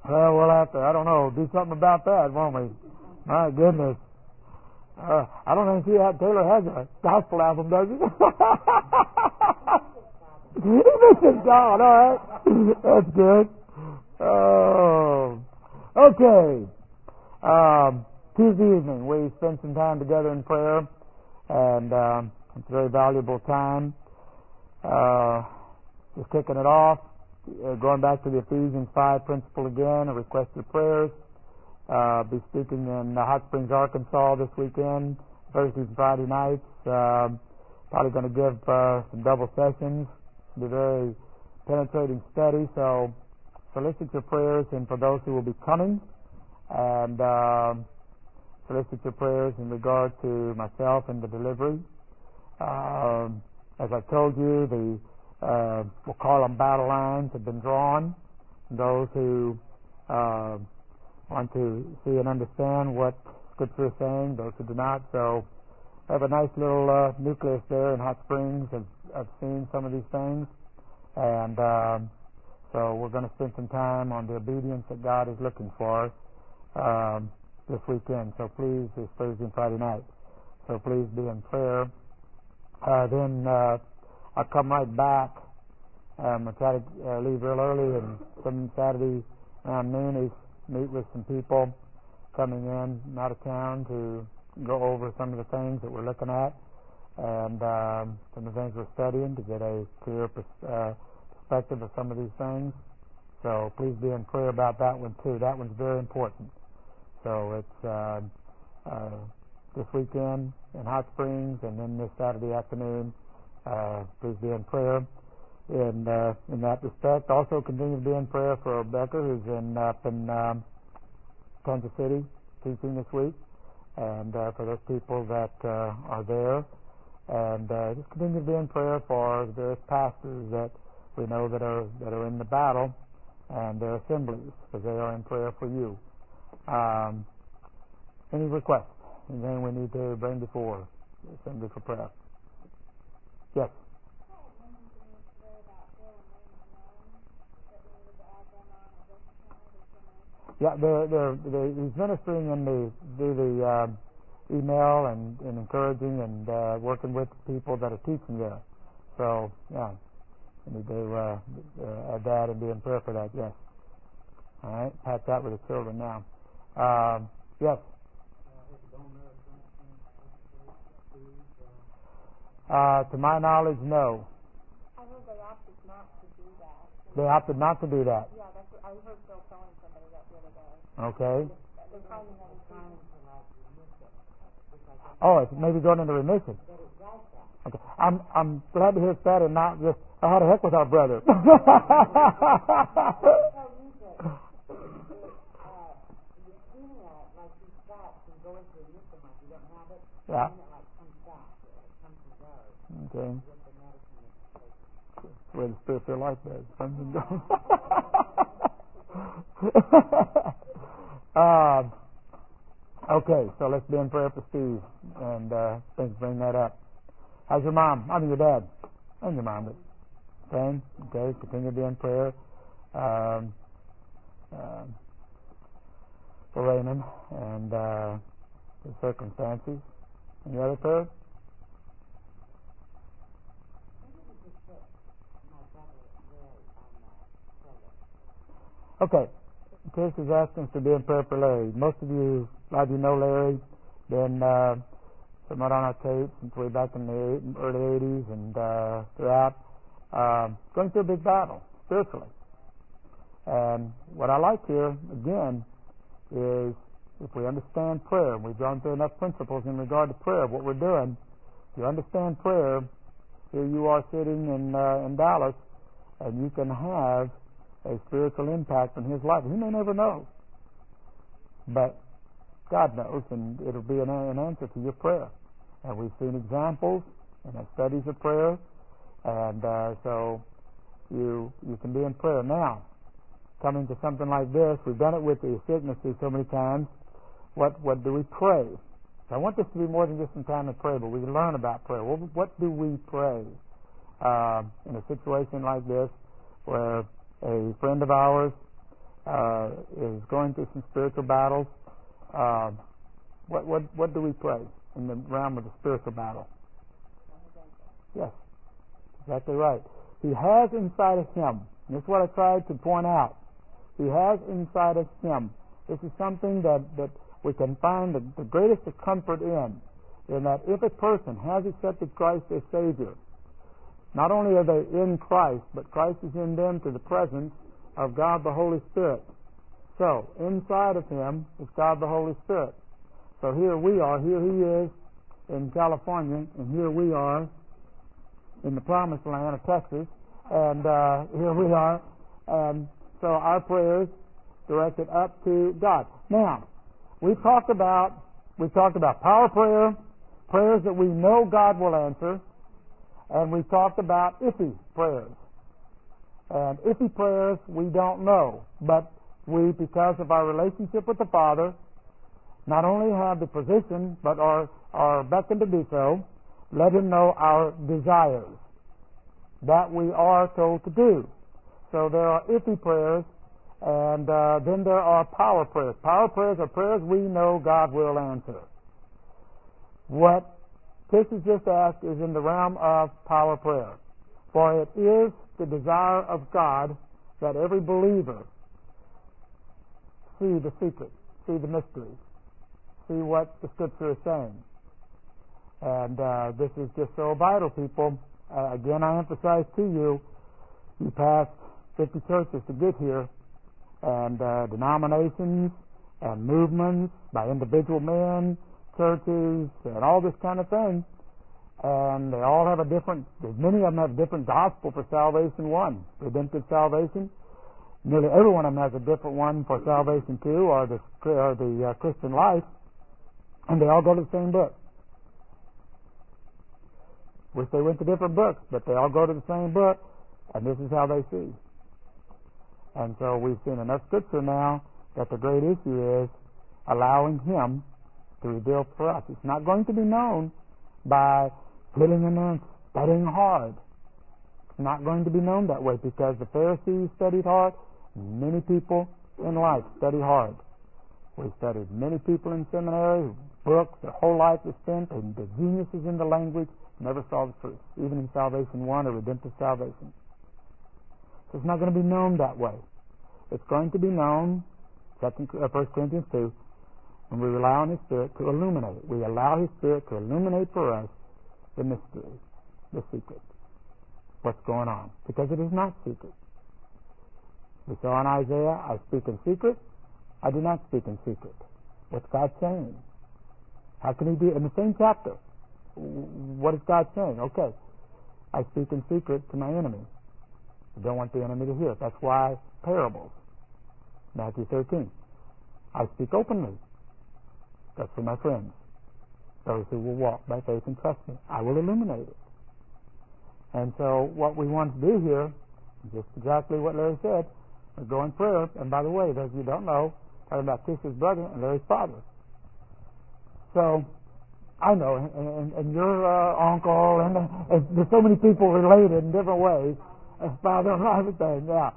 Well, we'll have to, I don't know, do something about that, won't we? My goodness. I don't think Taylor has a gospel album, does he? He misses God, all right. That's good. Oh, okay. Tuesday evening, we spent some time together in prayer, and it's a very valuable time. Just kicking it off, going back to the Ephesians 5 principle again, a request for prayers. Be speaking in Hot Springs, Arkansas this weekend, Thursdays and Friday nights. Probably going to give some double sessions. It'll be a very penetrating study, so solicit your prayers, and for those who will be coming, and solicit your prayers in regard to myself and the delivery. As I told you, we'll call them battle lines have been drawn. Those who want to see and understand what Scripture is saying, those who do not. So I have a nice little nucleus there in Hot Springs. I've seen some of these things, and so we're going to spend some time on the obedience that God is looking for this weekend. So please, it's Thursday and Friday night. So please be in prayer. Then I'll come right back. I'll try to leave real early, and some Saturday around noon is meet with some people coming in out of town to go over some of the things that we're looking at, and some of the things we're studying to get a clear perspective of some of these things. So please be in prayer about that one too. That one's very important. So it's this weekend in Hot Springs, and then this Saturday afternoon. Please be in prayer in that respect. Also continue to be in prayer for Rebecca, who's up in Kansas City teaching this week, and for those people that are there. And just continue to be in prayer for the various pastors that we know that are in the battle and their assemblies, because they are in prayer for you. Any requests? Anything we need to bring before the assembly for prayer? Yes. Yeah, he's ministering through the email and encouraging and working with people that are teaching there. So, yeah, we need to add that and be in prayer for that, yes. All right, pass that with the children now. Yes. To my knowledge, no. I heard they opted not to do that. They opted not to do that? Yeah, that's what I heard Bill telling somebody that the other day. Okay. They're finding that it's trying to Oh, it's maybe going into remission. Okay. I'm glad to hear that and not just, how the heck with our brother? Yeah. Okay. That's the way the spiritual life does. Comes and goes. Okay, so let's be in prayer for Steve, and things bring that up. How's your mom? I mean your dad. And your mom. Same? Okay, continue to be in prayer for Raymond and his circumstances. Any other prayer? Okay. Chris is asking us to be in prayer for Larry. Most of you, a lot of you know Larry. Been somewhat on our tape since way back in the early 80s and throughout. Going through a big battle, spiritually. And what I like here, again, is if we understand prayer, and we've gone through enough principles in regard to prayer, what we're doing, if you understand prayer, here you are sitting in Dallas, and you can have a spiritual impact on his life. He may never know, but God knows, and it'll be an answer to your prayer. And we've seen examples and have studies of prayer, and so you can be in prayer. Now, coming to something like this, we've done it with the sicknesses so many times. What do we pray? So I want this to be more than just some time to pray, but we can learn about prayer. What do we pray in a situation like this, where a friend of ours is going through some spiritual battles, what do we pray in the realm of the spiritual battle? Yes, exactly right. He has inside of him, and this is what I tried to point out, he has inside of him. This is something that we can find the greatest of comfort in that if a person has accepted Christ as Savior, not only are they in Christ, but Christ is in them through the presence of God the Holy Spirit. So, inside of him is God the Holy Spirit. So here we are, here he is in California, and here we are in the promised land of Texas, and here we are, and so our prayers directed up to God. Now, we talked about power prayer, prayers that we know God will answer, and we talked about iffy prayers. And iffy prayers we don't know, but we, because of our relationship with the Father, not only have the position, but are beckoned to do so, let him know our desires that we are told to do. So there are iffy prayers, and then there are power prayers. Power prayers are prayers we know God will answer. What Chris has just asked is in the realm of power prayer. For it is the desire of God that every believer see the secret, see the mysteries, see what the Scripture is saying. And this is just so vital, people. Again, I emphasize to you, you passed 50 churches to get here, and denominations and movements by individual men, churches, and all this kind of thing. And they all have many of them have different gospel for salvation one, redemptive salvation. Nearly every one of them has a different one for salvation two, or the Christian life, and they all go to the same book. Wish they went to different books, but they all go to the same book, and this is how they see. And so we've seen enough Scripture now that the great issue is allowing him to reveal for us. It's not going to be known by getting in there and studying hard. It's not going to be known that way, because the Pharisees studied hard. Many people in life study hard. We studied many people in seminary, books, their whole life is spent, and the geniuses in the language never saw the truth, even in Salvation 1 or Redemptive Salvation. So it's not going to be known that way. It's going to be known, 1 Corinthians 2, when we rely on His Spirit to illuminate. We allow His Spirit to illuminate for us the mystery, the secret, what's going on, because it is not secret. We saw in Isaiah, I speak in secret, I do not speak in secret. What's God saying? How can He be in the same chapter? What is God saying? Okay, I speak in secret to my enemy. I don't want the enemy to hear it. That's why parables. Matthew 13. I speak openly. That's for my friends, those who will walk by faith and trust me. I will illuminate it. And so what we want to do here, just exactly what Larry said, is go in prayer. And by the way, those of you who don't know, talking about Chris's brother and Larry's father. So I know, and your uncle, and there's so many people related in different ways, father and everything. Yeah.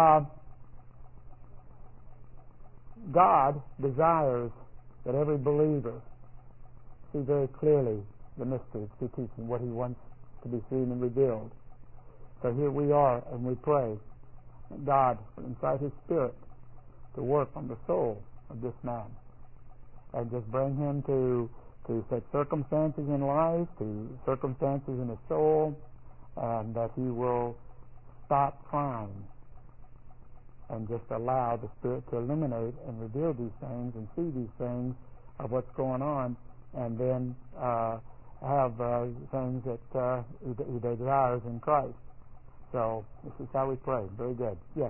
God desires that every believer see very clearly the mysteries He's teaching, what He wants to be seen and revealed. So here we are, and we pray God inside His Spirit to work on the soul of this man, and just bring him to such circumstances in life, to circumstances in his soul, and that he will stop trying and just allow the Spirit to illuminate and reveal these things and see these things of what's going on, and then have things that he desires in Christ. So this is how we pray. Very good. Yes.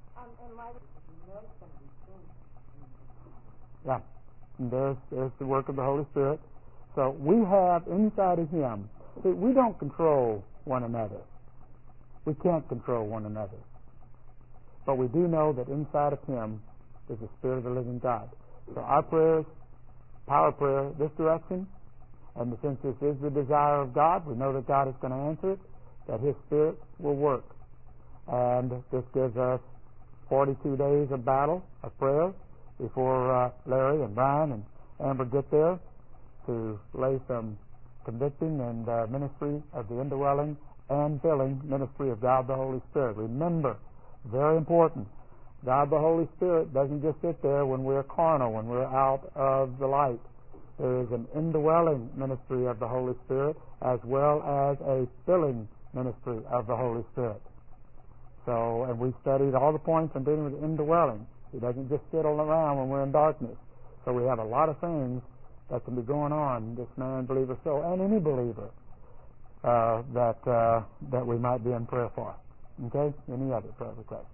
Yeah. And there's the work of the Holy Spirit. So we have inside of Him. See, we don't control one another. We can't control one another. But we do know that inside of Him is the Spirit of the living God. So our prayers, power prayer, this direction, and since this is the desire of God, we know that God is going to answer it, that His Spirit will work. And this gives us 42 days of battle, of prayer, before Larry and Brian and Amber get there to lay some convicting and ministry of the indwelling and filling ministry of God the Holy Spirit. Remember, very important, God the Holy Spirit doesn't just sit there when we're carnal, when we're out of the light. There is an indwelling ministry of the Holy Spirit as well as a filling ministry of the Holy Spirit. So, and we studied all the points on dealing with indwelling. He doesn't just sit around when we're in darkness. So we have a lot of things that can be going on, this man, believer, so, and any believer that we might be in prayer for. Okay? Any other prayer requests?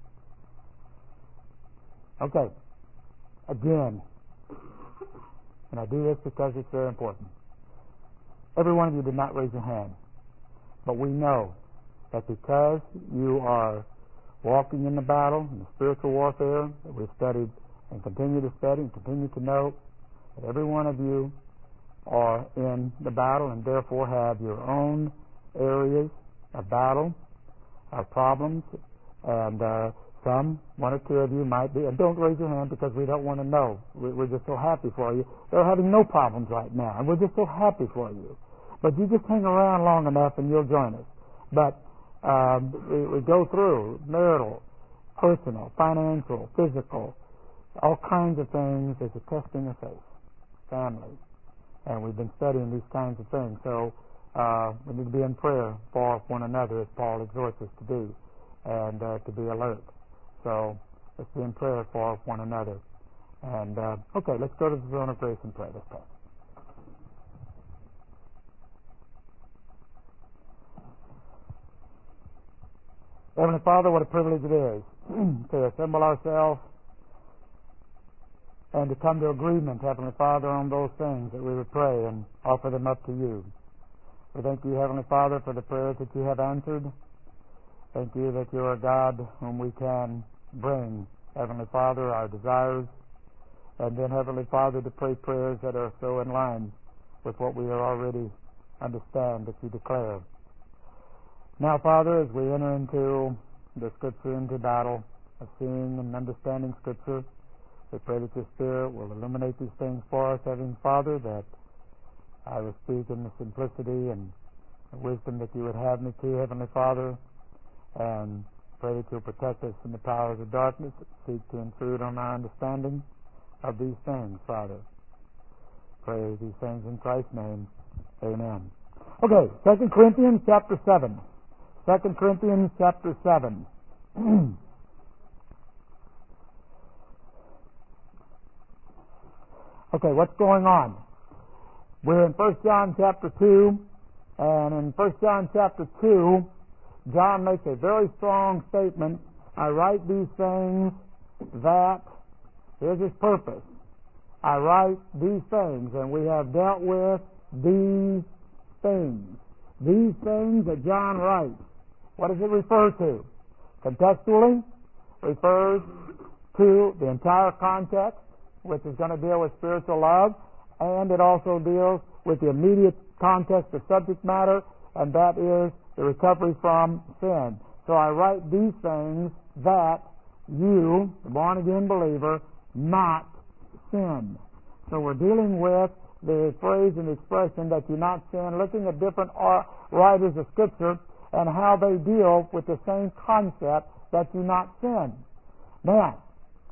Okay. Again, and I do this because it's very important. Every one of you did not raise your hand, but we know that because you are walking in the battle, in the spiritual warfare that we've studied and continue to study and continue to know, that every one of you are in the battle and therefore have your own areas of battle, of problems, and one or two of you might be, and don't raise your hand because we don't want to know. We're just so happy for you. They're having no problems right now, and we're just so happy for you. But you just hang around long enough and you'll join us. But we go through marital, personal, financial, physical, all kinds of things as a testing of faith, family. And we've been studying these kinds of things. So we need to be in prayer for one another, as Paul exhorts us to do, and to be alert. So let's be in prayer for one another. And okay, let's go to the throne of grace and pray. Let's pray. Heavenly Father, what a privilege it is to assemble ourselves and to come to agreement, Heavenly Father, on those things that we would pray and offer them up to you. We thank you, Heavenly Father, for the prayers that you have answered. Thank you that you are God whom we can bring, Heavenly Father, our desires, and then, Heavenly Father, to pray prayers that are so in line with what we already understand that you declare. Now, Father, as we enter into the Scripture, into battle of seeing and understanding Scripture, we pray that your Spirit will illuminate these things for us, Heavenly Father, that I will speak in the simplicity and the wisdom that you would have me to, Heavenly Father, and pray that you'll protect us from the powers of darkness that seek to intrude on our understanding of these things, Father. Pray these things in Christ's name. Amen. Okay, 2 Corinthians chapter 7. 2 Corinthians chapter 7. Okay, what's going on? We're in 1 John chapter 2, and in 1 John chapter 2, John makes a very strong statement. I write these things that, here's his purpose. I write these things, and we have dealt with these things. These things that John writes. What does it refer to? Contextually, refers to the entire context, which is going to deal with spiritual love, and it also deals with the immediate context of subject matter, and that is the recovery from sin. So I write these things that you, the born-again believer, not sin. So we're dealing with the phrase and the expression that you not sin, looking at different writers of Scripture and how they deal with the same concept that you not sin. Now,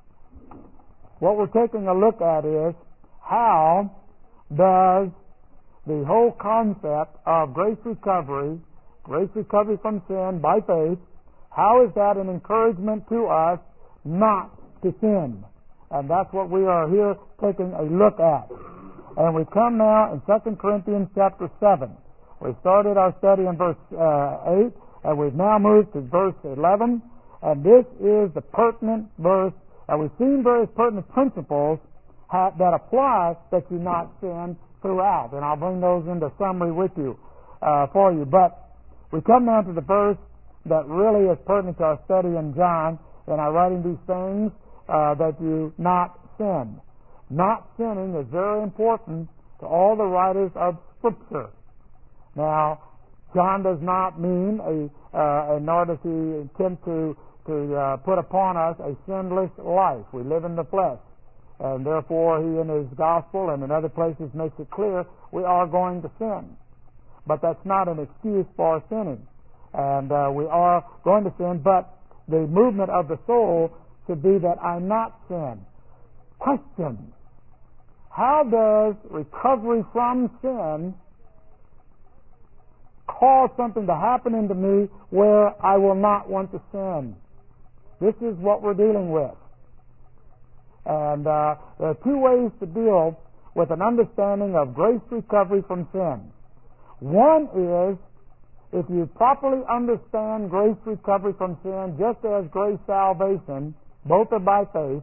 what we're taking a look at is how does the whole concept of grace recovery from sin by faith, how is that an encouragement to us not to sin? And that's what we are here taking a look at. And we come now in 2 Corinthians chapter 7. We started our study in verse 8, and we've now moved to verse 11. And this is the pertinent verse. And we've seen various pertinent principles that apply that you not sin throughout. And I'll bring those into summary with you, for you. But we come now to the verse that really is pertinent to our study in John, and I'm writing these things that you not sin. Not sinning is very important to all the writers of Scripture. Now, John does not mean, nor does he attempt to put upon us a sinless life. We live in the flesh. And therefore, He in His gospel and in other places makes it clear we are going to sin. But that's not an excuse for sinning. And we are going to sin, but the movement of the soul should be that I not sin. Question: how does recovery from sin cause something to happen into me where I will not want to sin? This is what we're dealing with. And there are two ways to deal with an understanding of grace recovery from sin. One is, if you properly understand grace recovery from sin, just as grace salvation, both are by faith,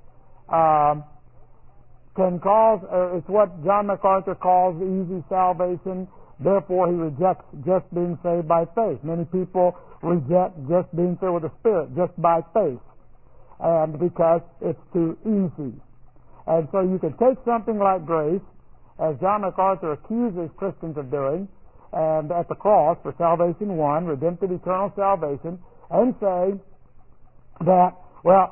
can cause, it's what John MacArthur calls easy salvation. Therefore, he rejects just being saved by faith. Many people reject just being filled with the Spirit, just by faith, and because it's too easy. And so you can take something like grace, as John MacArthur accuses Christians of doing, and at the cross for salvation one, redemptive eternal salvation, and say that, well,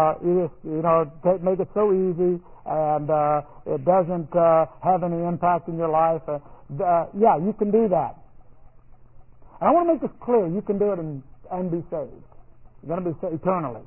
make it so easy, and it doesn't have any impact in your life. Yeah, you can do that. And I want to make this clear. You can do it and be saved. You're going to be saved eternally.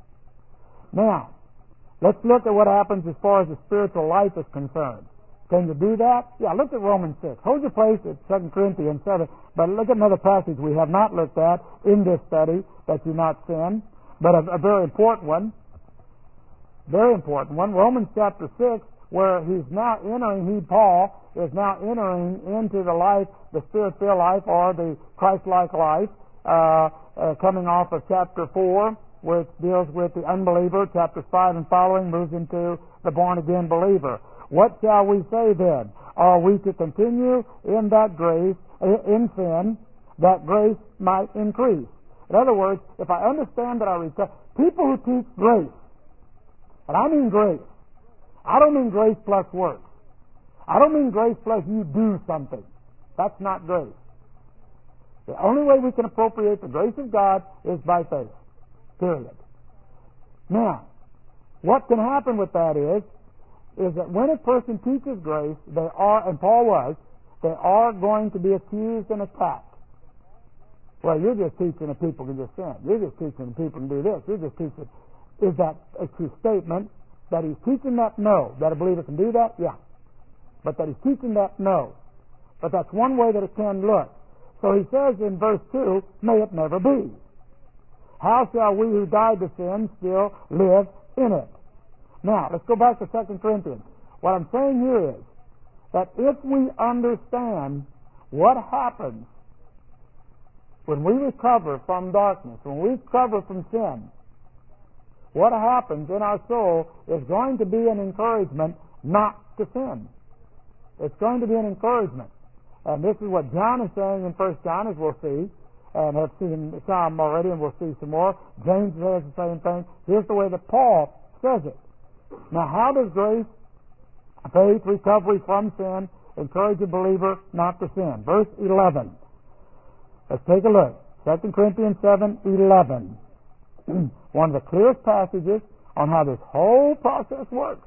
Now, let's look at what happens as far as the spiritual life is concerned. Can you do that? Yeah, look at Romans 6. Hold your place at 2 Corinthians 7. But look at another passage we have not looked at in this study, that you not sin, but a very important one. Very important one. Romans chapter 6, where he's now entering, Paul, is now entering into the life, the Spirit-filled life, or the Christ-like life, coming off of chapter 4, which deals with the unbeliever. Chapters 5 and following moves into the born-again believer. What shall we say then? Are we to continue in that grace, in sin, that grace might increase? In other words, if I understand that people who teach grace, and I mean grace, I don't mean grace plus works. I don't mean grace plus you do something. That's not grace. The only way we can appropriate the grace of God is by faith. Period. Now, what can happen with that is that when a person teaches grace, they are, and Paul was, they are going to be accused and attacked. Well, you're just teaching that people can just sin. You're just teaching that people can do this. You're just teaching. Is that a true statement? That he's teaching that? No. That a believer can do that? Yeah. But that he's teaching that? No. But that's one way that it can look. So he says in verse 2, may it never be. How shall we who died to sin still live in it? Now, let's go back to 2 Corinthians. What I'm saying here is that if we understand what happens when we recover from darkness, when we recover from sin, what happens in our soul is going to be an encouragement not to sin. It's going to be an encouragement. And this is what John is saying in 1 John, as we'll see, and have seen some already, and we'll see some more. James says the same thing. Here's the way that Paul says it. Now, how does grace, faith, recovery from sin encourage a believer not to sin? Verse 11. Let's take a look. 2 Corinthians 7:11. One of the clearest passages on how this whole process works.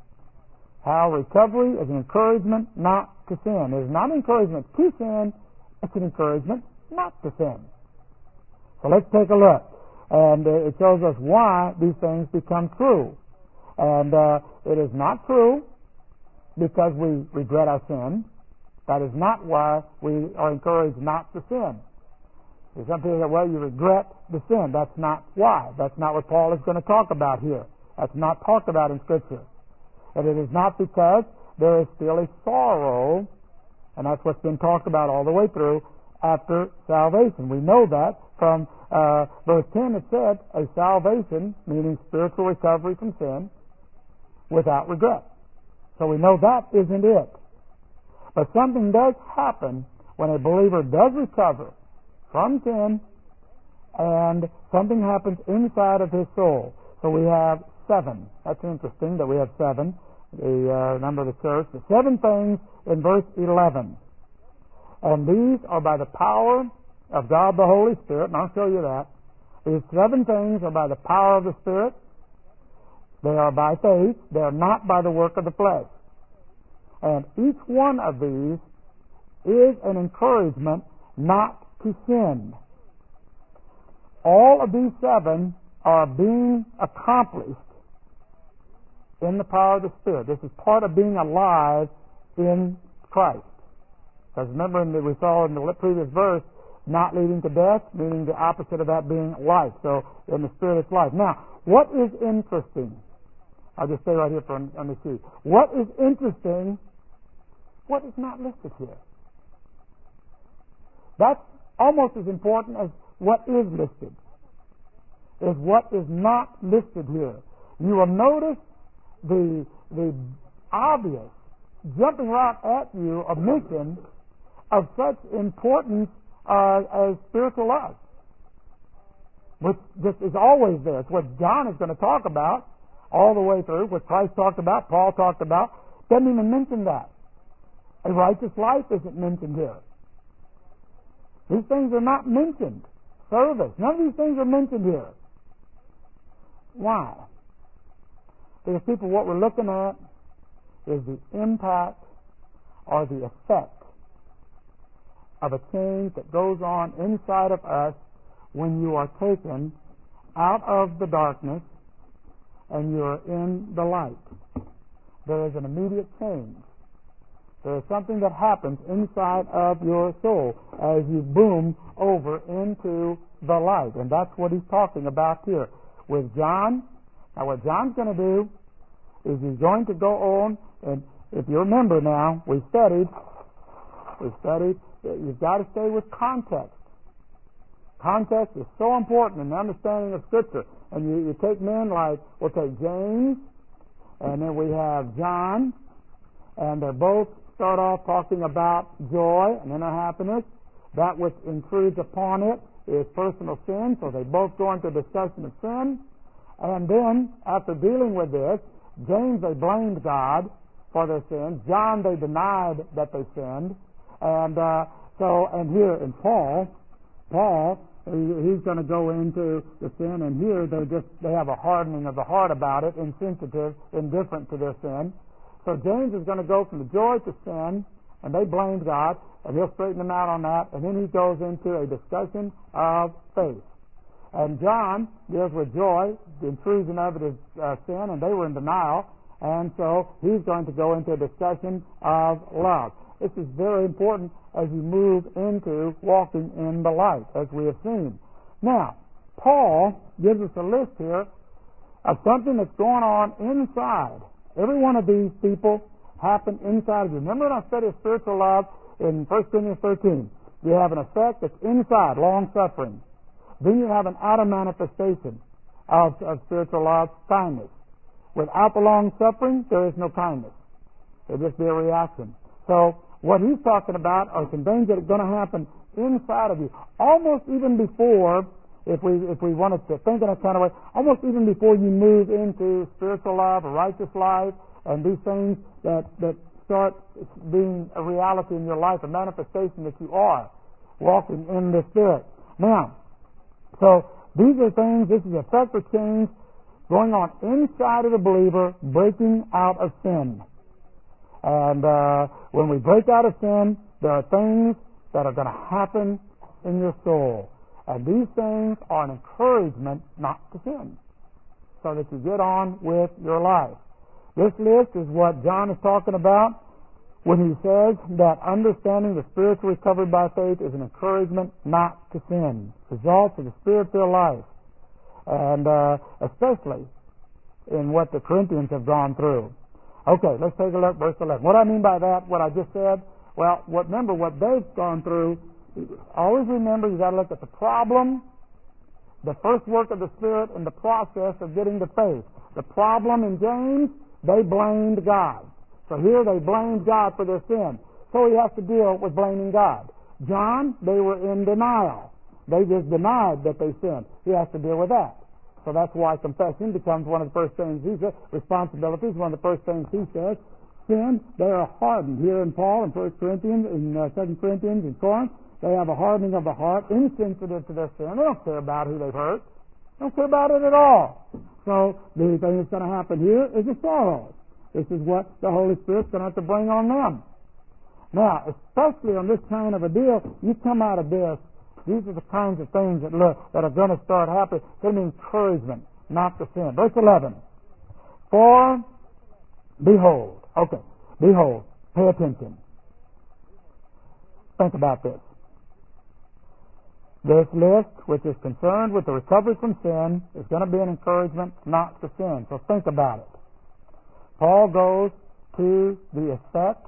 How recovery is an encouragement not to sin. It is not an encouragement to sin, it's an encouragement not to sin. So let's take a look. And it shows us why these things become true. And it is not true because we regret our sin. That is not why we are encouraged not to sin. There's some people that, well, you regret the sin. That's not why. That's not what Paul is going to talk about here. That's not talked about in Scripture. And it is not because there is still a sorrow, and that's what's been talked about all the way through, after salvation. We know that from verse 10. It said, a salvation, meaning spiritual recovery from sin, without regret. So we know that isn't it. But something does happen when a believer does recover from sin, and something happens inside of his soul. So we have 7. That's interesting that we have 7, the number of the church. The 7 things in verse 11. And these are by the power of God the Holy Spirit, and I'll show you that, These 7 things are by the power of the Spirit. They are by faith. They are not by the work of the flesh. And each one of these is an encouragement not to sin. All of these 7 are being accomplished in the power of the Spirit. This is part of being alive in Christ. Because remember, we saw in the previous verse, not leading to death, meaning the opposite of that being life. So in the Spirit it's life. Now, what is interesting? I'll just stay right here on the sheet. What is interesting? What is not listed here? That's almost as important as what is listed. Is what is not listed here. You will notice the obvious jumping right at you omission of such importance as spiritual love, which just is always there. It's what John is going to talk about all the way through, what Christ talked about, Paul talked about. Doesn't even mention that. A righteous life isn't mentioned here. These things are not mentioned. Service, none of these things are mentioned here. Why? Because people, what we're looking at is the impact or the effect of a change that goes on inside of us when you are taken out of the darkness and you are in the light. There is an immediate change. There is something that happens inside of your soul as you boom over into the light. And that's what he's talking about here with John. Now what John's going to do is he's going to go on, and if you remember now, we studied, you've got to stay with context. Context is so important in the understanding of Scripture. And you take men like, we'll take James, and then we have John, and they both start off talking about joy and inner happiness. That which intrudes upon it is personal sin, so they both go into a discussion of sin. And then, after dealing with this, James, they blamed God for their sins. John, they denied that they sinned. And and here in Paul, he's going to go into the sin, and here they have a hardening of the heart about it, insensitive, indifferent to their sin. So James is going to go from the joy to sin, and they blamed God, and he'll straighten them out on that, and then he goes into a discussion of faith. And John deals with joy, the intrusion of it is sin, and they were in denial, and so he's going to go into a discussion of love. This is very important as you move into walking in the light, as we have seen. Now, Paul gives us a list here of something that's going on inside. Every one of these people happen inside of you. Remember when I studied spiritual love in 1 Corinthians 13? You have an effect that's inside, long-suffering. Then you have an outer manifestation of spiritual love, kindness. Without the long-suffering, there is no kindness. It'll just be a reaction. So what he's talking about are some things that are going to happen inside of you, almost even before, if we wanted to think in a kind of way, almost even before you move into spiritual love, a righteous life, and these things that start being a reality in your life, a manifestation that you are walking in the Spirit. Now, so these are things, this is the effect of change going on inside of the believer, breaking out of sin. And when we break out of sin, there are things that are going to happen in your soul. And these things are an encouragement not to sin, so that you get on with your life. This list is what John is talking about when he says that understanding the spiritual recovery by faith is an encouragement not to sin. Results of the Spirit-filled life. And especially in what the Corinthians have gone through. Okay, let's take a look, verse 11. What I mean by that, what I just said, well, remember what they've gone through. Always remember, you've got to look at the problem, the first work of the Spirit, and the process of getting to faith. The problem in James, they blamed God. So here they blamed God for their sin. So he has to deal with blaming God. John, they were in denial. They just denied that they sinned. He has to deal with that. So that's why confession becomes one of the first things he says. Responsibility is one of the first things he says. Sin, they are hardened. Here in Paul, in 1 Corinthians, in 2 Corinthians, in Corinth, they have a hardening of the heart, insensitive to their sin. They don't care about who they've hurt. Don't care about it at all. So the thing that's going to happen here is the sorrows. This is what the Holy Spirit's going to have to bring on them. Now, especially on this kind of a deal, you come out of this, these are the kinds of things that are going to start happening. It's going to be encouragement, not to sin. Verse 11. For, behold, pay attention. Think about this. This list, which is concerned with the recovery from sin, is going to be an encouragement not to sin. So think about it. Paul goes to the effect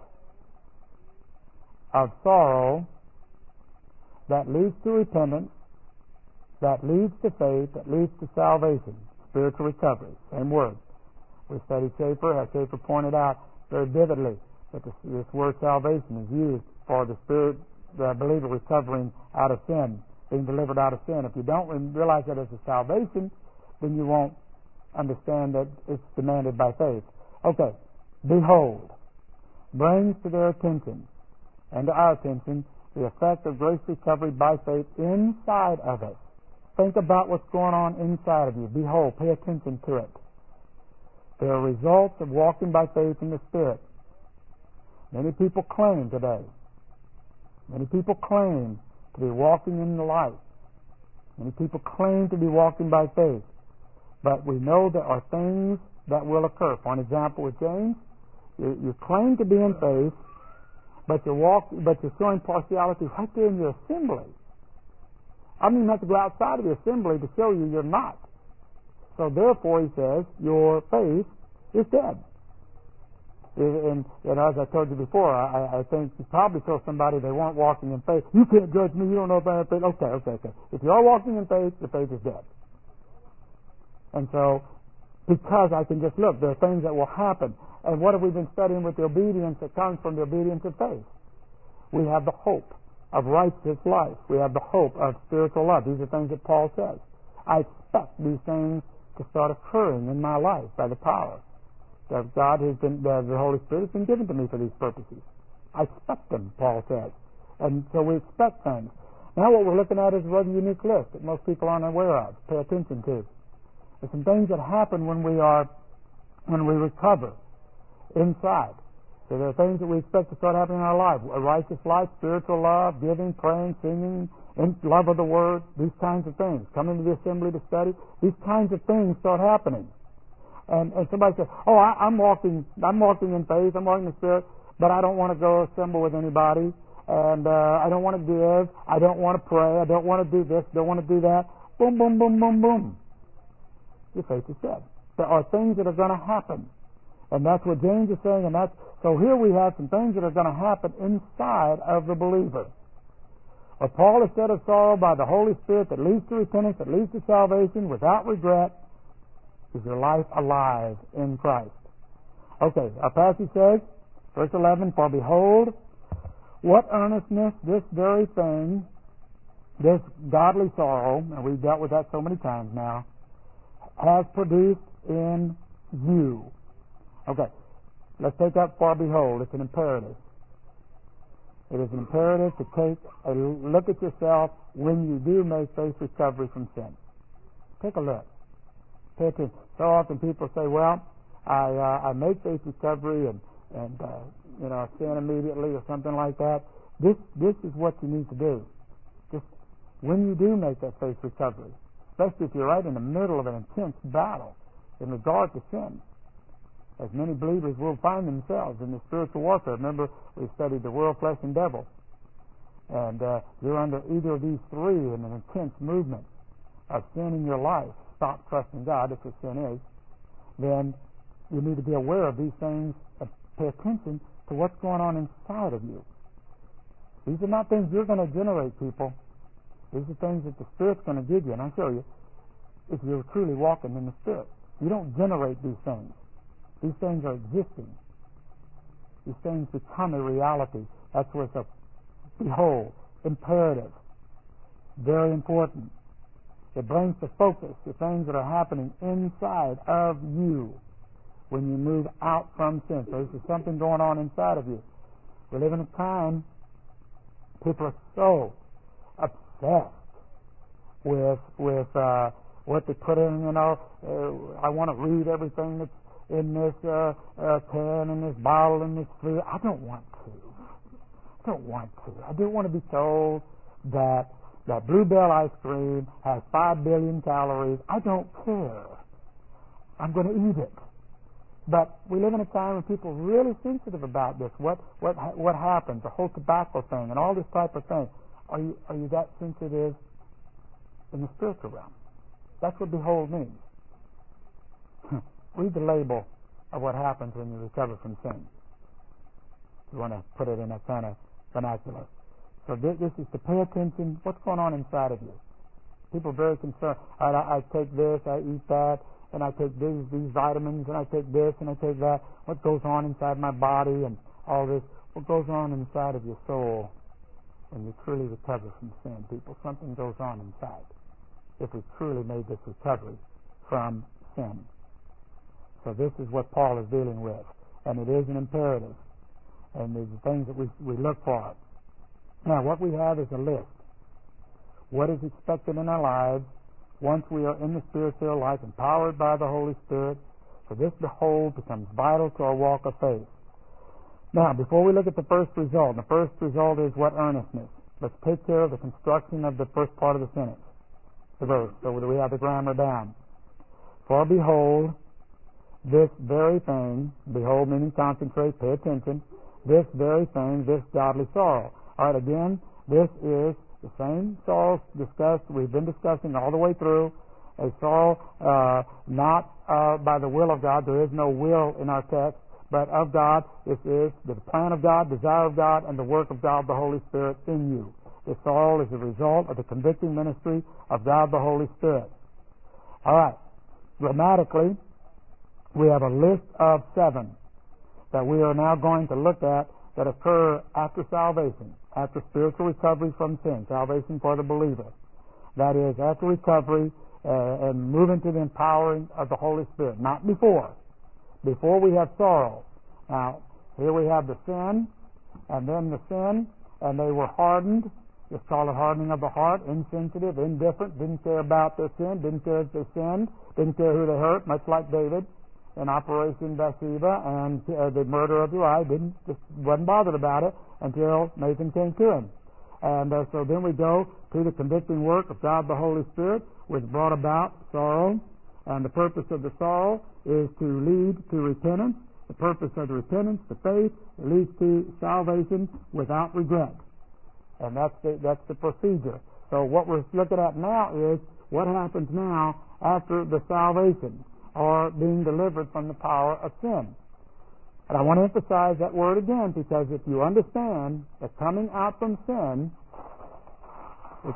of sorrow that leads to repentance, that leads to faith, that leads to salvation, spiritual recovery. Same word. We studied Schaeffer, as Schaeffer pointed out very vividly, that this word salvation is used for the believer recovering out of sin, being delivered out of sin. If you don't realize that as a salvation, then you won't understand that it's demanded by faith. Okay, behold, brings to their attention and to our attention the effect of grace recovery by faith inside of us. Think about what's going on inside of you. Behold, pay attention to it. There are results of walking by faith in the Spirit. Many people claim today. Many people claim to be walking in the light. Many people claim to be walking by faith. But we know there are things that will occur. For an example with James, you claim to be in faith, but you're showing partiality right there in your assembly. I mean, you have to go outside of the assembly to show you you're not. So therefore, he says, your faith is dead. And as I told you before, I think you probably told somebody they weren't walking in faith. You can't judge me. You don't know if I have faith. Okay. If you are walking in faith, the faith is dead. And so, because I can just look, there are things that will happen. And what have we been studying with the obedience that comes from the obedience of faith? We have the hope of righteous life. We have the hope of spiritual love. These are things that Paul says. I expect these things to start occurring in my life by the power that God has been, the Holy Spirit has been given to me for these purposes. I expect them, Paul says. And so we expect things. Now what we're looking at is a rather unique list that most people aren't aware of. Pay attention to. There's some things that happen when we recover inside. So there are things that we expect to start happening in our life. A righteous life, spiritual love, giving, praying, singing, in love of the Word, these kinds of things. Coming to the assembly to study, these kinds of things start happening. And somebody says, oh, I'm walking in faith, I'm walking in the Spirit, but I don't want to go assemble with anybody, and I don't want to give, I don't want to pray, I don't want to do this, don't want to do that. Boom, boom, boom, boom, boom. Your faith is dead. There are things that are going to happen. And that's what James is saying, so here we have some things that are going to happen inside of the believer. What Paul has said of sorrow by the Holy Spirit that leads to repentance, that leads to salvation without regret, is your life alive in Christ. Okay, our passage says, verse 11, for behold, what earnestness this very thing, this godly sorrow, and we've dealt with that so many times now, has produced in you. Okay, let's take up for behold. It's an imperative. It is an imperative to take a look at yourself when you do make faith recovery from sin. Take a look. Pay attention. So often people say, well, I make faith recovery and sin immediately or something like that. This is what you need to do. Just when you do make that faith recovery, especially if you're right in the middle of an intense battle in regard to sin, as many believers will find themselves in the spiritual warfare. Remember, we studied the world, flesh, and devil. And you're under either of these three in an intense movement of sin in your life. Stop trusting God, if what sin is. Then you need to be aware of these things and pay attention to what's going on inside of you. These are not things you're going to generate, people. These are things that the Spirit's going to give you. And I'll show you if you're truly walking in the Spirit. You don't generate these things. These things are existing. These things become a reality. That's where it's a behold, imperative, very important. It brings to focus the things that are happening inside of you when you move out from sin. So this is something going on inside of you. We live in a time people are so obsessed with what they put in, I want to read everything that's in this can and this bottle and this food. I don't want to. I do want to be told that Bluebell ice cream has 5 billion calories. I don't care. I'm going to eat it. But we live in a time when people are really sensitive about this. What happens? The whole tobacco thing and all this type of thing. Are you that sensitive in the spiritual realm? That's what behold means. Read the label of what happens when you recover from sin. You want to put it in that kind of vernacular. So this is to pay attention. What's going on inside of you? People are very concerned. I take this, I eat that, and I take these vitamins, and I take this, and I take that. What goes on inside my body and all this? What goes on inside of your soul when you truly recover from sin? People, something goes on inside if we truly made this recovery from sin. So this is what Paul is dealing with, and it is an imperative, and these are things that we look for. Now, what we have is a list. What is expected in our lives once we are in the spiritual life, empowered by the Holy Spirit. So this, behold, becomes vital to our walk of faith. Now, before we look at the first result, the first result is what? Earnestness. Let's take care of the construction of the first part of the sentence, the verse, so that we have the grammar down. For behold, this very thing, behold meaning concentrate, pay attention, this very thing, this godly sorrow. All right, again, this is the same sorrow discussed, we've been discussing all the way through, a sorrow not by the will of God. There is no will in our text, but of God. This is the plan of God, desire of God, and the work of God, the Holy Spirit in you. This sorrow is a result of the convicting ministry of God, the Holy Spirit. All right, grammatically, we have a list of 7 that we are now going to look at that occur after salvation, after spiritual recovery from sin, salvation for the believer. That is, after recovery and moving to the empowering of the Holy Spirit, not before. Before we have sorrow. Now, here we have the sin, and then the sin, and they were hardened. It's called a hardening of the heart, insensitive, indifferent, didn't care about their sin, didn't care if they sinned, didn't care who they hurt, much like David in Operation Bathsheba and the murder of Uriah, wasn't bothered about it until Nathan came to him. And so then we go to the convicting work of God the Holy Spirit, which brought about sorrow. And the purpose of the sorrow is to lead to repentance. The purpose of the repentance, the faith, leads to salvation without regret. And that's the procedure. So what we're looking at now is what happens now after the salvation, or being delivered from the power of sin. And I want to emphasize that word again, because if you understand that coming out from sin, if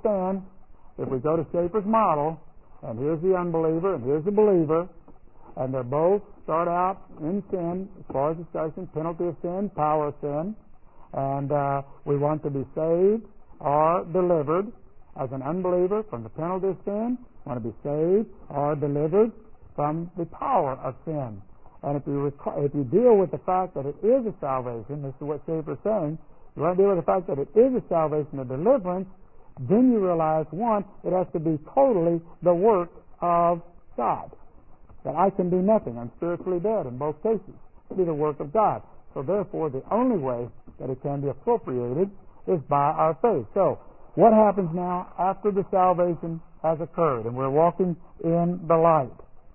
we go to Schaeffer's model, and here's the unbeliever and here's the believer, and they both start out in sin, as far as discussion, penalty of sin, power of sin, and we want to be saved or delivered as an unbeliever from the penalty of sin, want to be saved or delivered from the power of sin. And if you deal with the fact that it is a salvation, this is what Schaeffer is saying, you want to deal with the fact that it is a salvation, a deliverance, then you realize, one, it has to be totally the work of God. That I can do nothing. I'm spiritually dead in both cases. It be the work of God. So therefore, the only way that it can be appropriated is by our faith. So, what happens now after the salvation has occurred and we're walking in the light?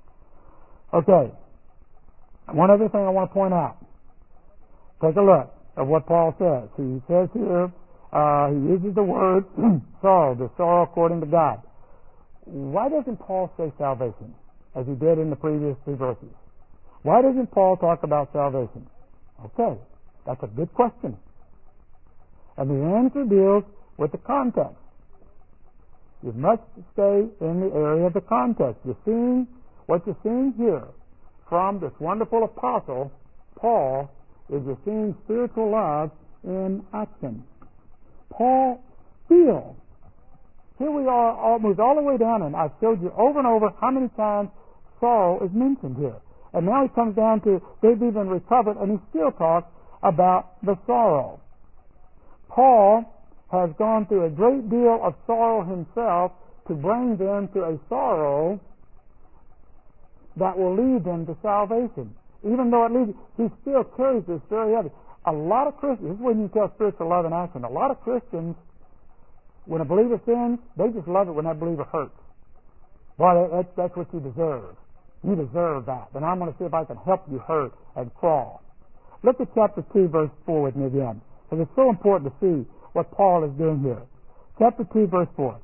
Okay, one other thing I want to point out. Take a look at what Paul says. He says here, he uses the word sorrow, the sorrow according to God. Why doesn't Paul say salvation, as he did in the previous 2 verses? Why doesn't Paul talk about salvation? Okay, that's a good question. And the answer deals with the context. You must stay in the area of the context. What you're seeing here from this wonderful apostle, Paul, is you're seeing spiritual love in action. Paul feels. Here we are almost all the way down, and I've showed you over and over how many times sorrow is mentioned here. And now he comes down to they've even recovered, and he still talks about the sorrow. Paul has gone through a great deal of sorrow himself to bring them to a sorrow that will lead them to salvation. Even though it leads, he still carries this very heavy. A lot of Christians, this is when you tell spiritual love in action, a lot of Christians, when a believer sins, they just love it when that believer hurts. Boy, that's what you deserve. You deserve that. And I'm going to see if I can help you hurt and crawl. Look at chapter 2, verse 4 with me again. Because it's so important to see what Paul is doing here. Chapter 2, verse 4.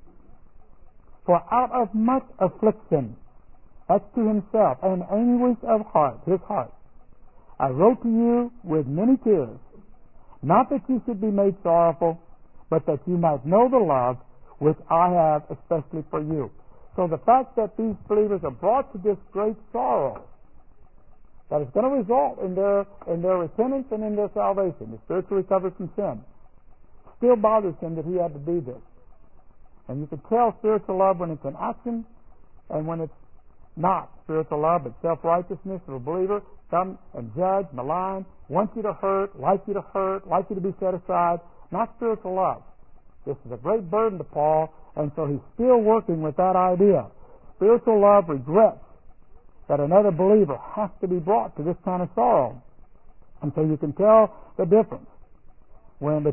For out of much affliction, that's to himself, and anguish of heart, his heart, I wrote to you with many tears, not that you should be made sorrowful, but that you might know the love which I have especially for you. So the fact that these believers are brought to this great sorrow, that is going to result in their repentance and in their salvation, the spiritual recovery from sin, still bothers him that he had to do this. And you can tell spiritual love when it's in action and when it's not spiritual love, but self-righteousness of a believer, come and judge, malign, want you to hurt, like you to be set aside, not spiritual love. This is a great burden to Paul, and so he's still working with that idea. Spiritual love regrets that another believer has to be brought to this kind of sorrow. And so you can tell the difference when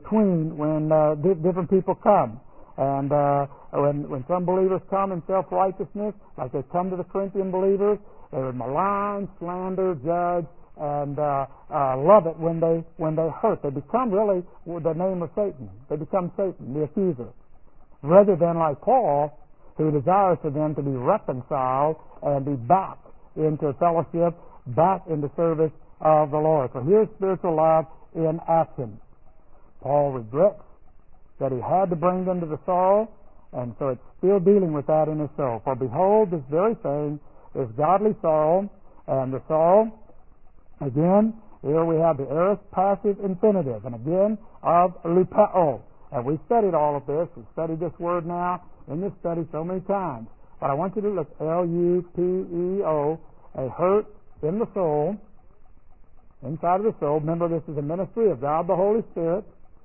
different people come. And when some believers come in self-righteousness, like they come to the Corinthian believers, they would malign, slander, judge, and love it when they hurt. They become really the name of Satan. They become Satan, the accuser, rather than like Paul, who desires for them to be reconciled and be back into fellowship, back into service of the Lord. So here's spiritual love in action. Paul regrets that he had to bring them to the sorrow, and so it's still dealing with that in his soul. For behold, this very thing is godly sorrow, and the sorrow, again, here we have the aorist passive infinitive, and again, of lupeo. And we studied all of this. We've studied this word now in this study so many times. But I want you to look, L-U-P-E-O, a hurt in the soul, inside of the soul. Remember, this is a ministry of God the Holy Spirit.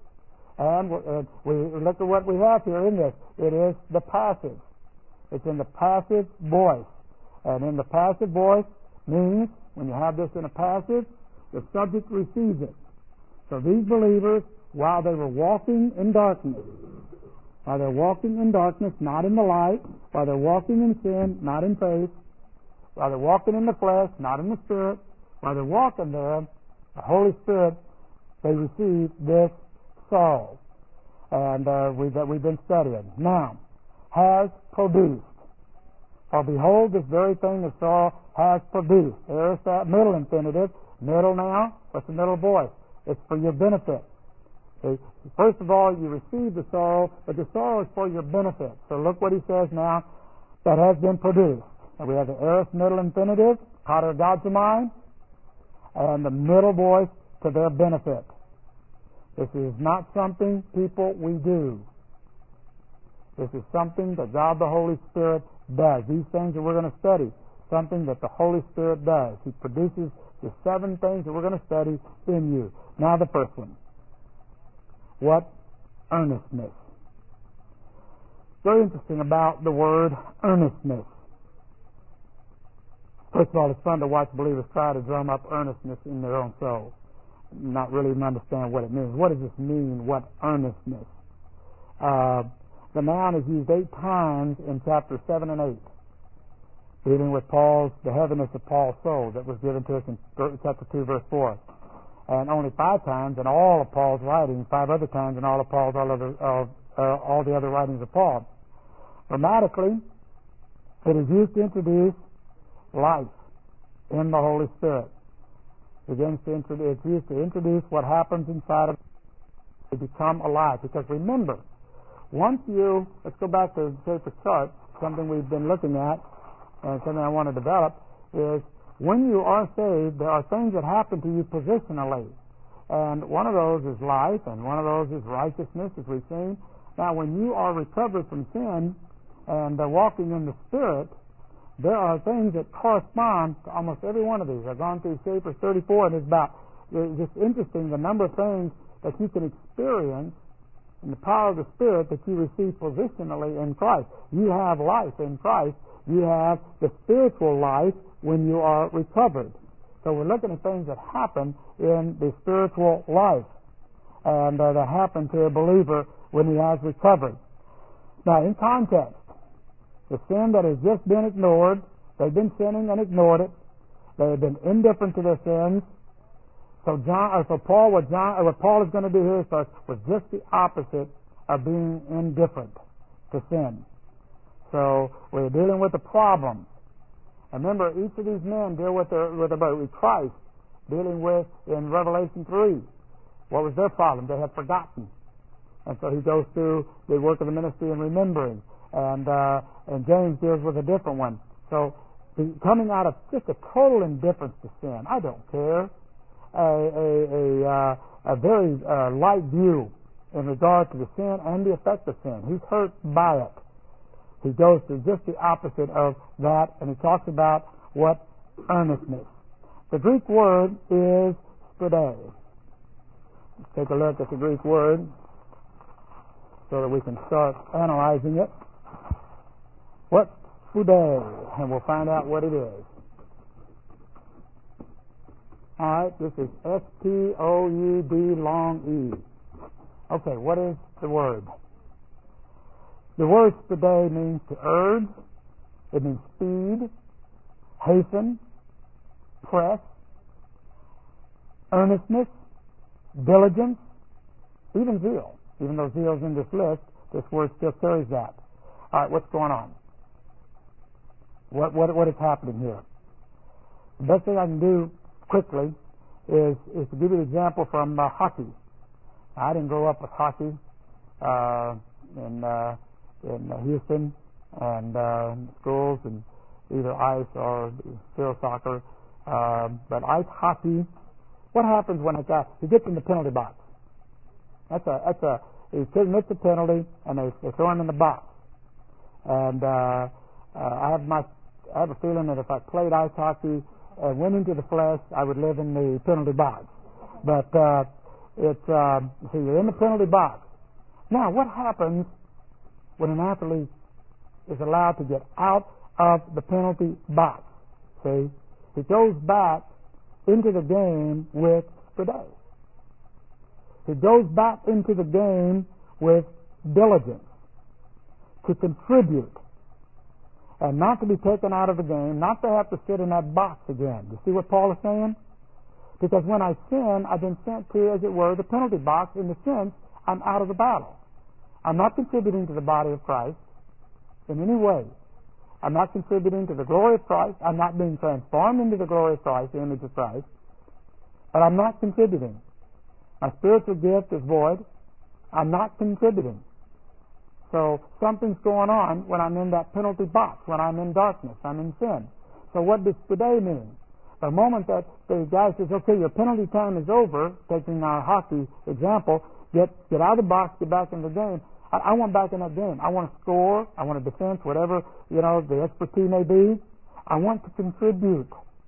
And we look at what we have here in this. It is the passive. It's in the passive voice. And in the passive voice means, when you have this in a passive, the subject receives it. So these believers, while they were walking in darkness, while they're walking in darkness, not in the light, while they're walking in sin, not in faith, while they're walking in the flesh, not in the Spirit, while they're walking there, the Holy Spirit, they receive this sorrow, and that we've been studying. Now, has produced. For behold, this very thing of sorrow has produced. There's that middle infinitive. Middle now, what's the middle voice? It's for your benefit. First of all, you receive the sorrow, but the sorrow is for your benefit. So look what he says now, that has been produced. And we have the aorist middle infinitive, katergazomai, and the middle voice to their benefit. This is not something people we do. This is something that God the Holy Spirit does. These things that we're going to study, something that the Holy Spirit does. He produces the 7 things that we're going to study in you. Now the first one. What? Earnestness. Very interesting about the word earnestness. First of all, it's fun to watch believers try to drum up earnestness in their own soul, not really even understand what it means. What does this mean, what earnestness? The noun is used 8 times in chapter 7 and 8, dealing with the heaviness of Paul's soul that was given to us in chapter 2, verse 4. And only 5 times in all of Paul's writings, 5 other times in all of Paul's, all the other writings of Paul. Grammatically, it is used to introduce life in the Holy Spirit. It's used to introduce what happens inside of to become alive. Because remember, let's go back to the paper chart, something we've been looking at, and something I want to develop, is when you are saved, there are things that happen to you positionally. And one of those is life, and one of those is righteousness, as we've seen. Now, when you are recovered from sin and walking in the Spirit, there are things that correspond to almost every one of these. I've gone through Schaeffer 34, and it's just interesting the number of things that you can experience and the power of the Spirit that you receive positionally in Christ. You have life in Christ. You have the spiritual life when you are recovered. So we're looking at things that happen in the spiritual life and that happen to a believer when he has recovered. Now, in context, the sin that has just been ignored, they've been sinning and ignored it. They have been indifferent to their sins. So Paul, what Paul is going to do here was just the opposite of being indifferent to sin. So we're dealing with the problem. Remember, each of these men deal with Christ, dealing with in Revelation 3. What was their problem? They had forgotten. And so he goes through the work of the ministry in remembering. And James deals with a different one. So coming out of just a total indifference to sin, I don't care, a very light view in regard to the sin and the effect of sin. He's hurt by it. He goes to just the opposite of that, and he talks about what earnestness. The Greek word is spoude. Let's take a look at the Greek word so that we can start analyzing it. What's spoude? And we'll find out what it is. All right, this is S-P-O-U-D long E. Okay, what is the word? The word spoude means to urge, it means speed, hasten, press, earnestness, diligence, even zeal. Even though zeal is in this list, this word still carries that. All right, what's going on? What is happening here? The best thing I can do quickly is to give you an example from hockey. I didn't grow up with hockey in Houston and schools and either ice or field soccer, but ice hockey. What happens when he gets in the penalty box? He commits a penalty and they throw him in the box. And I have a feeling that if I played ice hockey and went into the flesh, I would live in the penalty box. But so you're in the penalty box. Now, what happens when an athlete is allowed to get out of the penalty box? See, he goes back into the game with spoude. He goes back into the game with diligence to contribute and not to be taken out of the game, not to have to sit in that box again. You see what Paul is saying? Because when I sin, I've been sent to, as it were, the penalty box in the sense I'm out of the battle. I'm not contributing to the body of Christ in any way. I'm not contributing to the glory of Christ. I'm not being transformed into the glory of Christ, the image of Christ. But I'm not contributing. My spiritual gift is void. I'm not contributing. So something's going on when I'm in that penalty box, when I'm in darkness, I'm in sin. So what does spoude mean? The moment that the guy says, okay, your penalty time is over, taking our hockey example, get out of the box, get back in the game. I want back in that game. I want to score. I want a defense, whatever, the expertise may be. I want to contribute.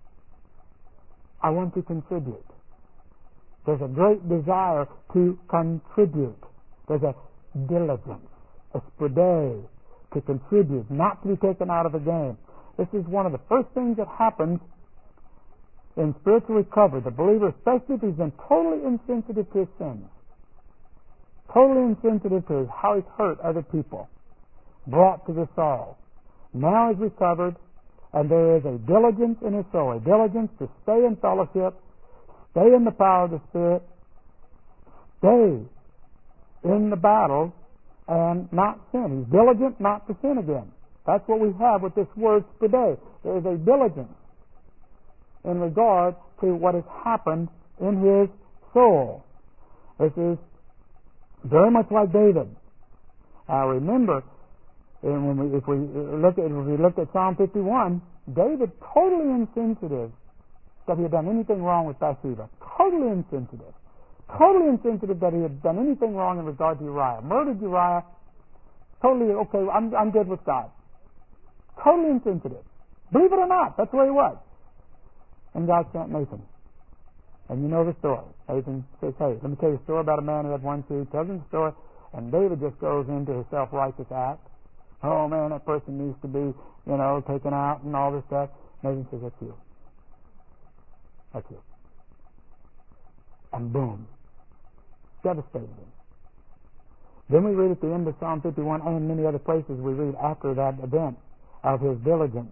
I want to contribute. There's a great desire to contribute. There's a diligence, a spoude, to contribute, not to be taken out of the game. This is one of the first things that happens in spiritual recovery. The believer, especially if he's been totally insensitive to his sins, totally insensitive to how he's hurt other people, brought to this sorrow. Now he's recovered, and there is a diligence in his soul, a diligence to stay in fellowship, stay in the power of the Spirit, stay in the battle, and not sin. He's diligent not to sin again. That's what we have with this word spoude. There is a diligence in regard to what has happened in his soul. This is very much like David. Now remember, if we look at Psalm 51, David totally insensitive that he had done anything wrong with Bathsheba. Totally insensitive. Totally insensitive that he had done anything wrong in regard to Uriah. Murdered Uriah. Totally, okay, I'm good with God. Totally insensitive. Believe it or not, that's where he was. And God sent Nathan. And you know the story. Nathan says, hey, let me tell you a story about a man who had one seed. Tells him the story. And David just goes into his self-righteous act. Oh man, that person needs to be, taken out and all this stuff. Nathan says, that's you. That's you. And boom. Devastated him. Then we read at the end of Psalm 51 and many other places we read after that event of his diligence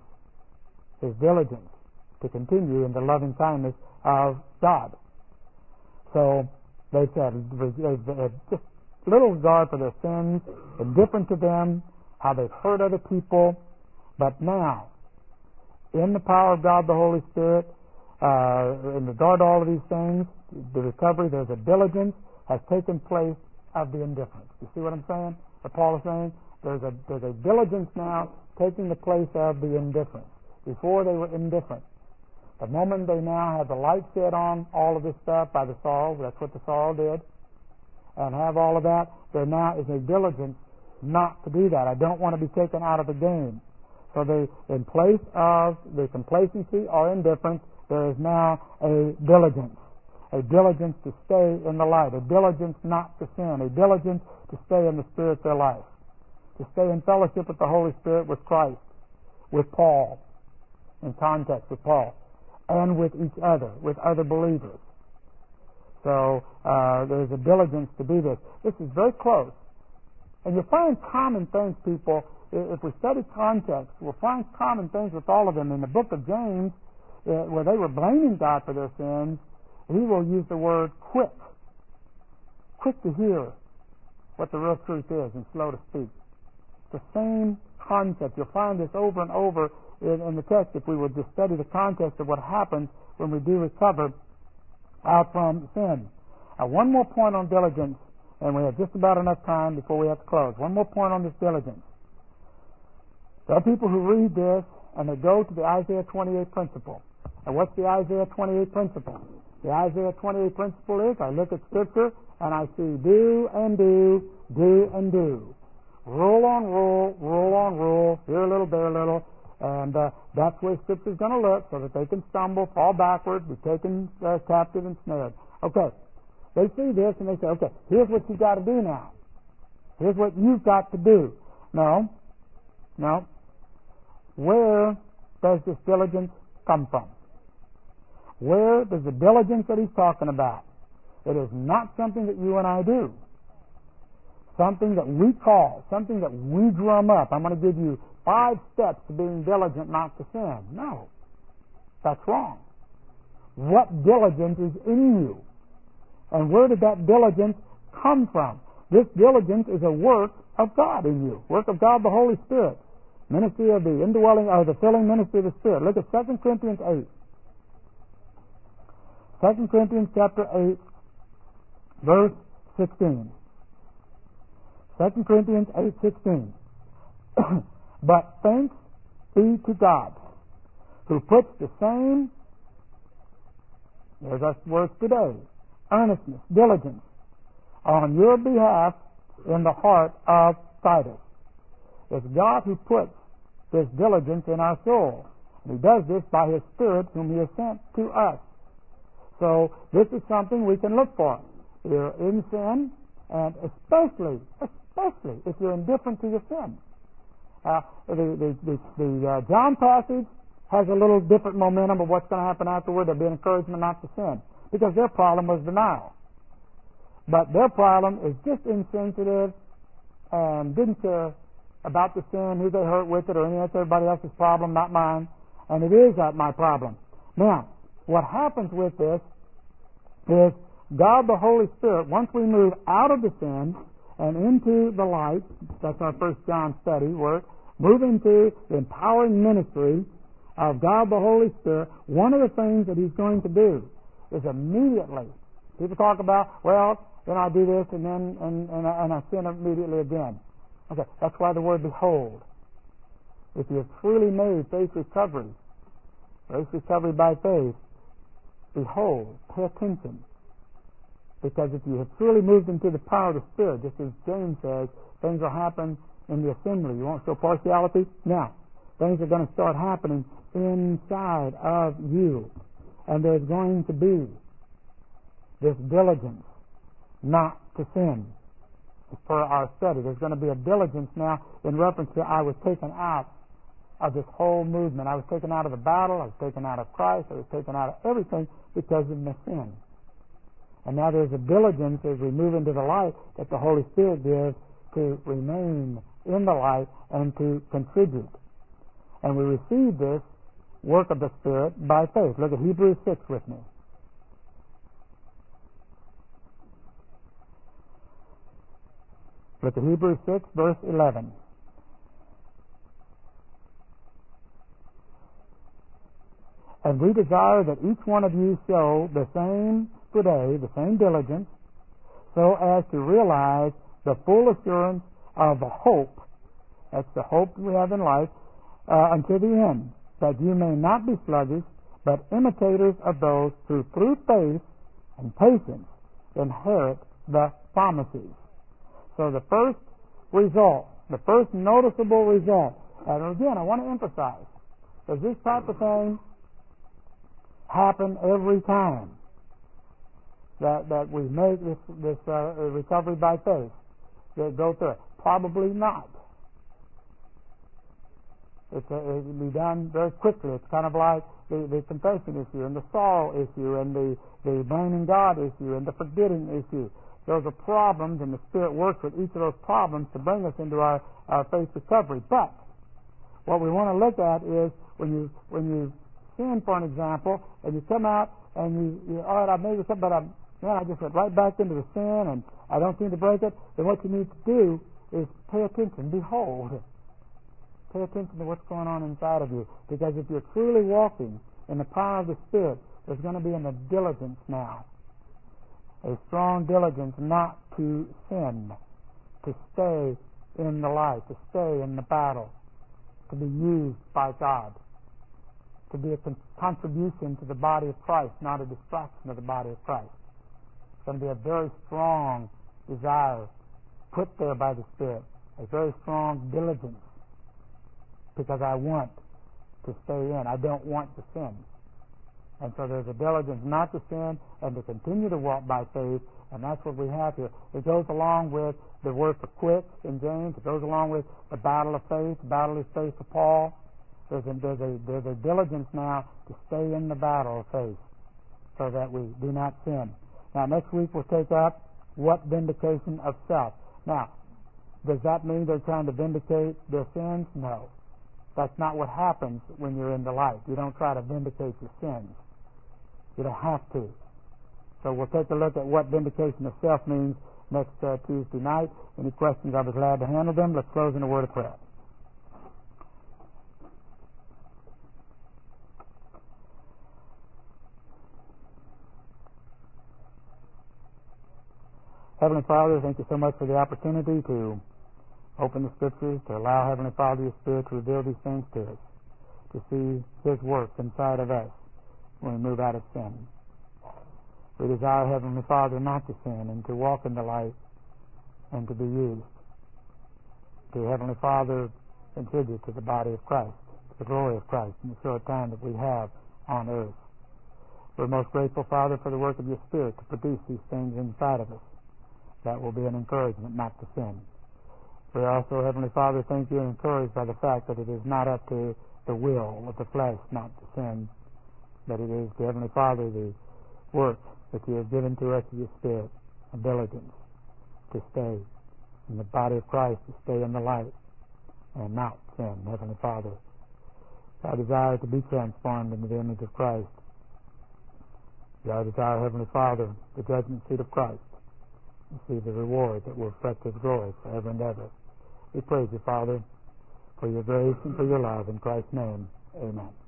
to continue in the loving kindness of God. So they've just little regard for their sins, indifferent to them, how they've hurt other people. But now, in the power of God the Holy Spirit, in regard to all of these things, the recovery, there's a diligence has taken place of the indifference. You see what I'm saying? What Paul is saying? There's a diligence now taking the place of the indifference. Before they were indifferent. The moment they now have the light set on all of this stuff by the Saul, that's what the Saul did, and have all of that, there now is a diligence not to do that. I don't want to be taken out of the game. So in place of the complacency or indifference, there is now a diligence to stay in the light, a diligence not to sin, a diligence to stay in the spiritual life, to stay in fellowship with the Holy Spirit, with Christ, with Paul, in context with Paul, and with each other, with other believers. So there's a diligence to do this. This is very close. And you'll find common things, people. If we study context, we'll find common things with all of them. In the book of James, where they were blaming God for their sins, he will use the word quick to hear what the real truth is and slow to speak. It's the same concept. You'll find this over and over in the text if we would just study the context of what happens when we do recover out from sin. One more point on diligence, and we have just about enough time before we have to close. One more point on this diligence. There are people who read this and they go to the Isaiah 28 principle. And what's the Isaiah 28 principle? The Isaiah 28 principle is, I look at Scripture and I see do and do, do and do. Rule on rule, rule on rule, here a little, there a little, and that's where Scripture's going to look so that they can stumble, fall backward, be taken captive and snared. Okay, they see this and they say, okay, here's what you've got to do now. Here's what you've got to do. No. Where does this diligence come from? Where does the diligence that he's talking about? It is not something that you and I do. Something that we call, something that we drum up. I'm going to give you 5 steps to being diligent not to sin. No. That's wrong. What diligence is in you? And where did that diligence come from? This diligence is a work of God in you. Work of God the Holy Spirit. Ministry of the indwelling, or the filling ministry of the Spirit. Look at 2 Corinthians 8. 2 Corinthians chapter 8, verse 16. 2 Corinthians 8:16. But thanks be to God, who puts the same, there's our words today, earnestness, diligence, on your behalf in the heart of Titus. It's God who puts this diligence in our soul. And he does this by his Spirit whom he has sent to us. So this is something we can look for. You're in sin, and especially if you're indifferent to your sin. The John passage has a little different momentum of what's going to happen afterward. There'll be an encouragement not to sin, because their problem was denial. But their problem is just insensitive and didn't care about the sin, who they hurt with it, or anything. That's everybody else's problem, not mine. And it is my problem. Now, what happens with this is God the Holy Spirit, once we move out of the sin and into the light, that's our 1 John study work, move into the empowering ministry of God the Holy Spirit, one of the things that he's going to do is immediately, people talk about, well, then I do this and then and I sin immediately again. Okay, that's why the word behold. If you've truly made faith recovery by faith, behold, pay attention. Because if you have truly moved into the power of the Spirit, just as James says, things will happen in the assembly. You won't show partiality? Now, things are going to start happening inside of you. And there's going to be this diligence not to sin. for our study. There's going to be a diligence now in reference to I was taken out of this whole movement. I was taken out of the battle. I was taken out of Christ. I was taken out of everything because of my sin. And now there's a diligence as we move into the light that the Holy Spirit gives to remain in the light and to contribute. And we receive this work of the Spirit by faith. Look at Hebrews 6 with me. Look at Hebrews 6, verse 11. And we desire that each one of you show the same today, the same diligence, so as to realize the full assurance of the hope, that's the hope we have in life, unto the end, that you may not be sluggish, but imitators of those who through faith and patience inherit the promises. So the first result, the first noticeable result, and again I want to emphasize, does this type of thing happen every time that we make this recovery by faith, that go through it? Probably not. It'll be done very quickly. It's kind of like the confession issue and the sorrow issue and the blaming God issue and the forgetting issue. Those are problems, and the Spirit works with each of those problems to bring us into our faith recovery. But what we want to look at is when you sin, for an example, and you come out and you all right, I made this up, but I just went right back into the sin and I don't seem to break it. Then what you need to do is pay attention. Behold. Pay attention to what's going on inside of you. Because if you're truly walking in the power of the Spirit, there's going to be a diligence now. A strong diligence not to sin, to stay in the light, to stay in the battle, to be used by God, to be a contribution to the body of Christ, not a distraction of the body of Christ. It's going to be a very strong desire put there by the Spirit, a very strong diligence, because I want to stay in. I don't want to sin. And so there's a diligence not to sin and to continue to walk by faith, and that's what we have here. It goes along with the word for quit in James. It goes along with the battle of faith, the battle of faith for Paul. There's a diligence now to stay in the battle of faith so that we do not sin. Now, next week we'll take up what vindication of self. Now, does that mean they're trying to vindicate their sins? No. That's not what happens when you're in the light. You don't try to vindicate your sins. You don't have to. So we'll take a look at what vindication of self means next Tuesday night. Any questions, I'll be glad to handle them. Let's close in a word of prayer. Heavenly Father, thank you so much for the opportunity to open the Scriptures, to allow Heavenly Father, your Spirit, to reveal these things to us, to see His work inside of us when we move out of sin. We desire, Heavenly Father, not to sin and to walk in the light and to be used to, Heavenly Father, contribute to the body of Christ, to the glory of Christ in the short time that we have on earth. We're most grateful, Father, for the work of your Spirit to produce these things inside of us. That will be an encouragement not to sin. We also, Heavenly Father, thank you and encouraged by the fact that it is not up to the will of the flesh not to sin, but it is, to Heavenly Father, the work that you have given to us of your Spirit, a diligence to stay in the body of Christ, to stay in the light and not sin, Heavenly Father. Our desire to be transformed into the image of Christ. Our desire, Heavenly Father, the judgment seat of Christ, to see the reward that will reflect His glory forever and ever. We praise you, Father, for your grace and for your love. In Christ's name, amen.